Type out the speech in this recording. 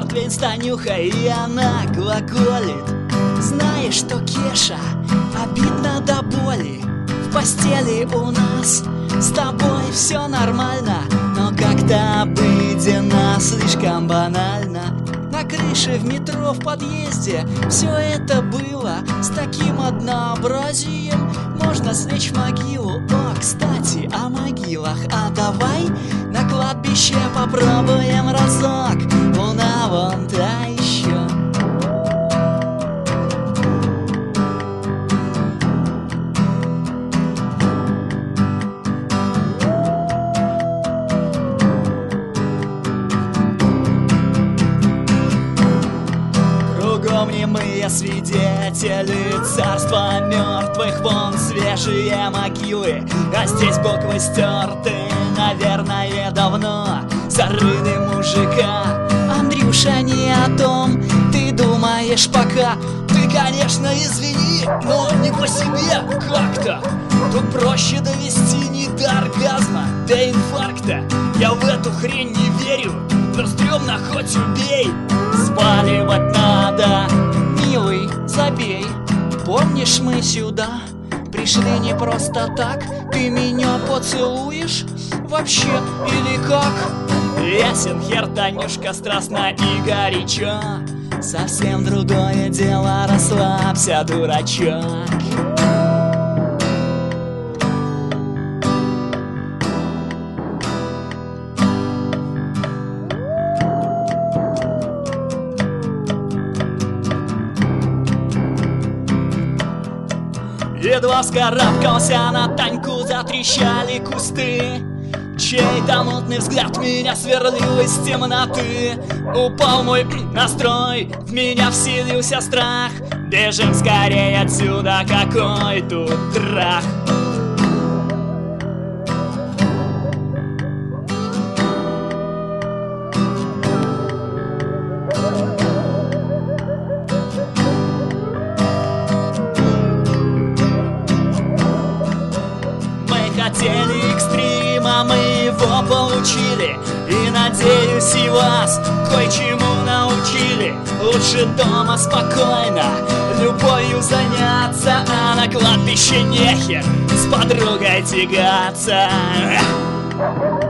портвейн с Танюхой, и она глаголит: знаешь что, Кеша, обидно до боли. В постели у нас с тобой все нормально, но как-то обыденно, слишком банально. На крыше, в метро, в подъезде все это было с таким однообразием. Можно слечь в могилу. О, кстати, о могилах. А давай на кладбище попробуем разок. Луна вон та еще. Немые свидетели царства мертвых, вон свежие могилы, а здесь буквы стерты, наверное, давно. Зарыли мужика. Андрюша, не о том ты думаешь пока. Ты, конечно, извини, но не по себе как-то. Тут проще довести не до оргазма, до инфаркта. Я в эту хрень не верю, но стрёмно, хоть убей. Спаливать надо, милый, забей. Помнишь, мы сюда пришли не просто так? Ты меня поцелуешь вообще или как? Ясен хер, Танюшка, страстно и горячо. Совсем другое дело, расслабься, дурачок. Едва вскарабкался на Таньку, затрещали кусты. Чей-то мутный взгляд меня сверлил из темноты. Упал мой настрой, в меня вселился страх. Бежим скорее отсюда, какой тут трах. Хотели экстрима, мы его получили. И надеюсь, и вас кое-чему научили. Лучше дома спокойно любовью заняться, а на кладбище нехер с подругой тягаться.